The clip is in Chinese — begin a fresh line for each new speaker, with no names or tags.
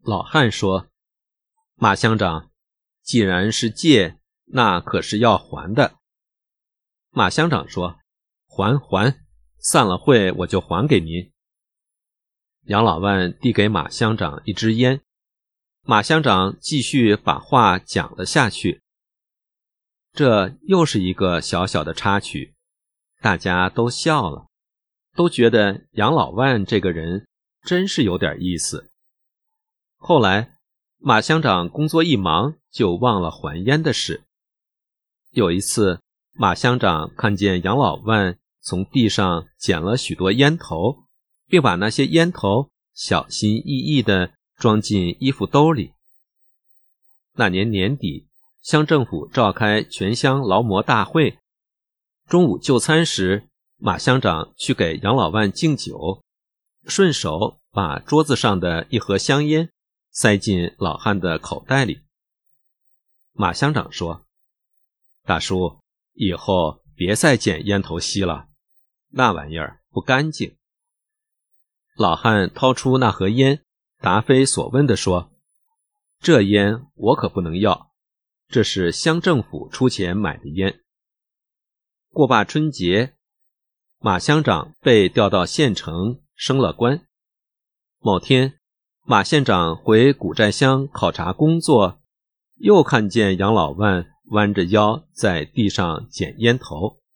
老汉说：马乡长，既然是借，那可是要还的。马乡长说：还，散了会我就还给您。杨老万递给马乡长一支烟，马乡长继续把话讲了下去。这又是一个小小的插曲，大家都笑了，都觉得杨老万这个人真是有点意思。后来马乡长工作一忙，就忘了还烟的事。有一次，马乡长看见杨老万从地上捡了许多烟头，并把那些烟头小心翼翼地装进衣服兜里。那年年底，乡政府召开全乡劳模大会，中午就餐时，马乡长去给杨老万敬酒，顺手把桌子上的一盒香烟塞进老汉的口袋里。马乡长说：大叔，以后别再捡烟头吸了，那玩意儿不干净。老汉掏出那盒烟，答非所问地说：这烟我可不能要，这是乡政府出钱买的烟。过罢春节，马乡长被调到县城升了官。某天，马县长回古寨乡考察工作，又看见杨老万弯着腰在地上捡烟头。